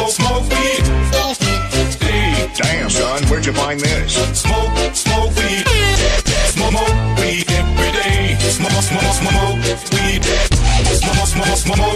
smoke weed. Hey, Damn, son, where'd you find this? smoke weed. Smoke weed every day. Smoke weed. Smoke